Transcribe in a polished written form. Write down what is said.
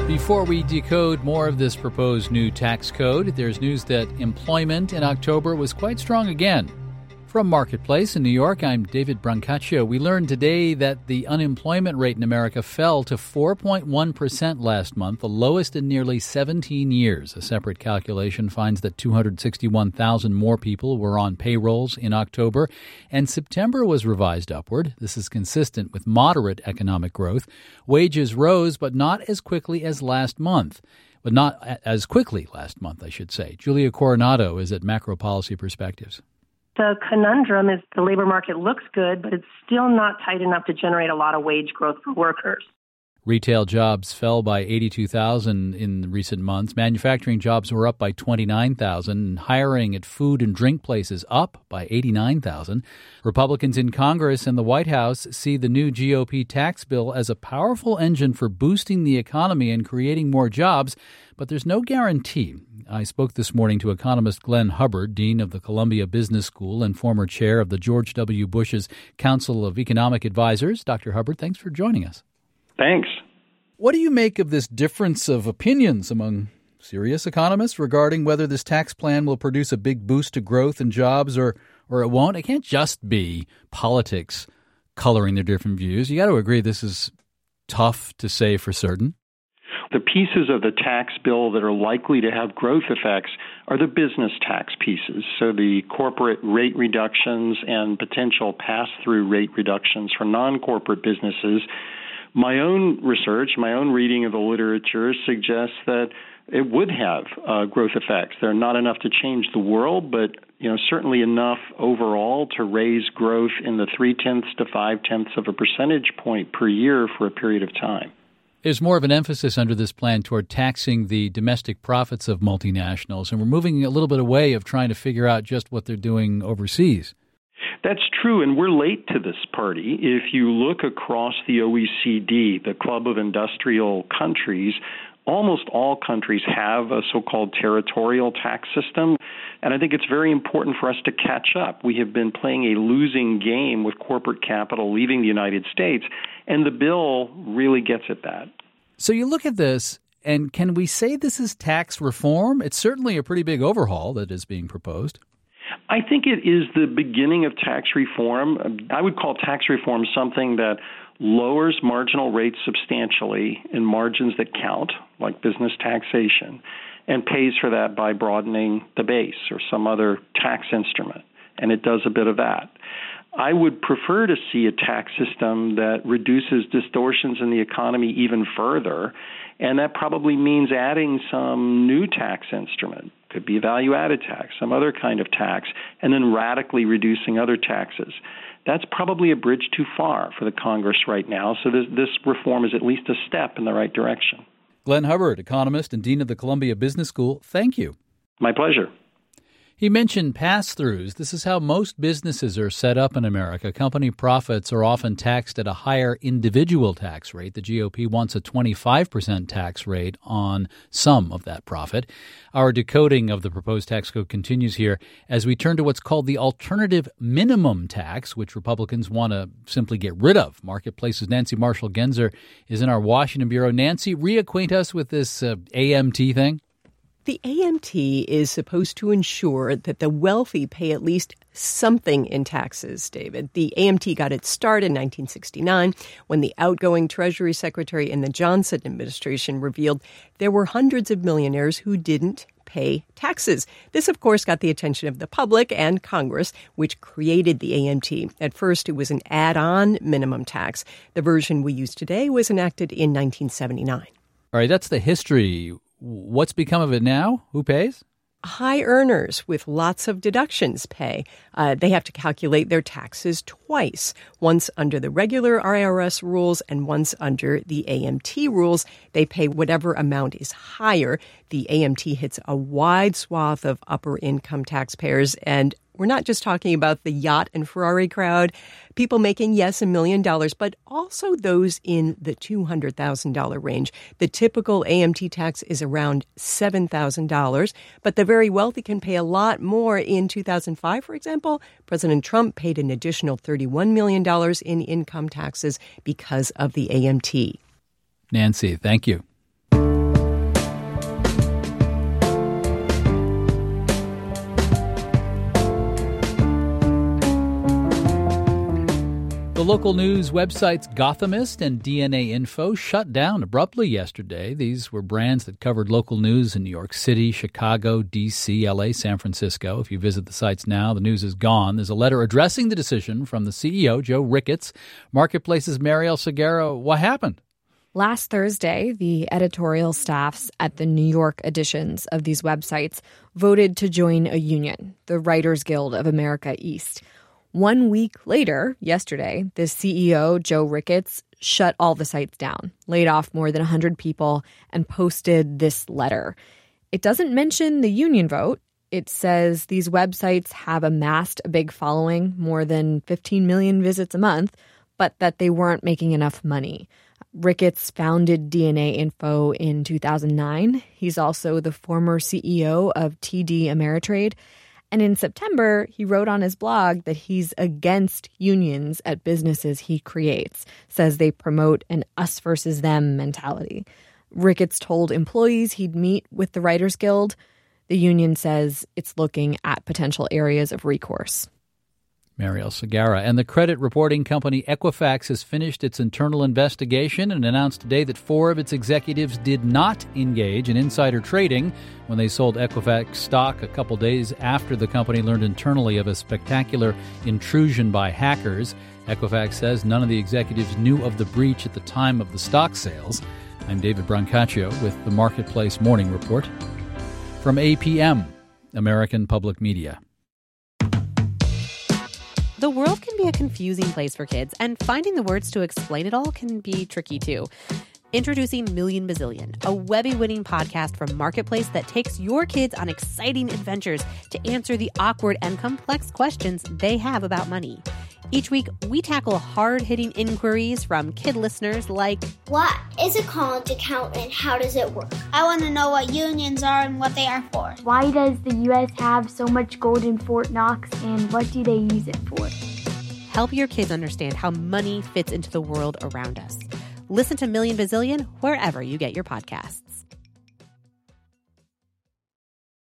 Before we decode more of this proposed new tax code, there's news that employment in October was quite strong again. From Marketplace in New York, I'm David Brancaccio. We learned today that the unemployment rate in America fell to 4.1% last month, the lowest in nearly 17 years. A separate calculation finds that 261,000 more people were on payrolls in October, and September was revised upward. This is consistent with moderate economic growth. Wages rose, but not as quickly as last month. But not as quickly last month, I should say. Julia Coronado is at Macro Policy Perspectives. The conundrum is the labor market looks good, but it's still not tight enough to generate a lot of wage growth for workers. Retail jobs fell by 82,000 in recent months. Manufacturing jobs were up by 29,000. Hiring at food and drink places up by 89,000. Republicans in Congress and the White House see the new GOP tax bill as a powerful engine for boosting the economy and creating more jobs, but there's no guarantee. I spoke this morning to economist Glenn Hubbard, dean of the Columbia Business School and former chair of the George W. Bush's Council of Economic Advisors. Dr. Hubbard, thanks for joining us. Thanks. What do you make of this difference of opinions among serious economists regarding whether this tax plan will produce a big boost to growth and jobs or it won't? It can't just be politics coloring their different views. You got to agree this is tough to say for certain. The pieces of the tax bill that are likely to have growth effects are the business tax pieces, so the corporate rate reductions and potential pass-through rate reductions for non-corporate businesses. My own research, my own reading of the literature suggests that it would have growth effects. They're not enough to change the world, but certainly enough overall to raise growth in the 0.3 to 0.5 of a percentage point per year for a period of time. There's more of an emphasis under this plan toward taxing the domestic profits of multinationals, and we're moving a little bit away of trying to figure out just what they're doing overseas. That's true, and we're late to this party. If you look across the OECD, the Club of Industrial Countries, almost all countries have a so-called territorial tax system, and I think it's very important for us to catch up. We have been playing a losing game with corporate capital leaving the United States, and the bill really gets at that. So you look at this, and can we say this is tax reform? It's certainly a pretty big overhaul that is being proposed. I think it is the beginning of tax reform. I would call tax reform something that lowers marginal rates substantially in margins that count, like business taxation, and pays for that by broadening the base or some other tax instrument. And it does a bit of that. I would prefer to see a tax system that reduces distortions in the economy even further, and that probably means adding some new tax instrument. Could be a value-added tax, some other kind of tax, and then radically reducing other taxes. That's probably a bridge too far for the Congress right now, so this reform is at least a step in the right direction. Glenn Hubbard, economist and dean of the Columbia Business School, thank you. My pleasure. He mentioned pass-throughs. This is how most businesses are set up in America. Company profits are often taxed at a higher individual tax rate. The GOP wants a 25% tax rate on some of that profit. Our decoding of the proposed tax code continues here as we turn to what's called the alternative minimum tax, which Republicans want to simply get rid of. Marketplace's Nancy Marshall-Genzer is in our Washington bureau. Nancy, reacquaint us with this AMT thing. The AMT is supposed to ensure that the wealthy pay at least something in taxes, David. The AMT got its start in 1969 when the outgoing Treasury Secretary in the Johnson administration revealed there were hundreds of millionaires who didn't pay taxes. This, of course, got the attention of the public and Congress, which created the AMT. At first, it was an add-on minimum tax. The version we use today was enacted in 1979. All right, that's the history. What's become of it now? Who pays? High earners with lots of deductions pay. They have to calculate their taxes twice, once under the regular IRS rules and once under the AMT rules. They pay whatever amount is higher. The AMT hits a wide swath of upper income taxpayers, and we're not just talking about the yacht and Ferrari crowd, people making, yes, $1 million, but also those in the $200,000 range. The typical AMT tax is around $7,000, but the very wealthy can pay a lot more. In 2005, for example, President Trump paid an additional $31 million in income taxes because of the AMT. Nancy, thank you. local news websites Gothamist and DNA Info shut down abruptly yesterday. These were brands that covered local news in New York City, Chicago, D.C., L.A., San Francisco. If you visit the sites now, the news is gone. There's a letter addressing the decision from the CEO, Joe Ricketts. Marketplace's Mariel Segura, what happened? Last Thursday, the editorial staffs at the New York editions of these websites voted to join a union, the Writers Guild of America East. 1 week later, yesterday, the CEO, Joe Ricketts, shut all the sites down, laid off more than 100 people, and posted this letter. It doesn't mention the union vote. It says these websites have amassed a big following, more than 15 million visits a month, but that they weren't making enough money. Ricketts founded DNA Info in 2009. He's also the former CEO of TD Ameritrade. And in September, he wrote on his blog that he's against unions at businesses he creates, says they promote an us versus them mentality. Ricketts told employees he'd meet with the Writers Guild. The union says it's looking at potential areas of recourse. Mariel Segura. And the credit reporting company Equifax has finished its internal investigation and announced today that 4 of its executives did not engage in insider trading when they sold Equifax stock a couple days after the company learned internally of a spectacular intrusion by hackers. Equifax says none of the executives knew of the breach at the time of the stock sales. I'm David Brancaccio with the Marketplace Morning Report from APM, American Public Media. The world can be a confusing place for kids, and finding the words to explain it all can be tricky, too. Introducing Million Bazillion, a Webby-winning podcast from Marketplace that takes your kids on exciting adventures to answer the awkward and complex questions they have about money. Each week, we tackle hard-hitting inquiries from kid listeners like, what is a college account and how does it work? I want to know what unions are and what they are for. Why does the U.S. have so much gold in Fort Knox and what do they use it for? Help your kids understand how money fits into the world around us. Listen to Million Bazillion wherever you get your podcasts.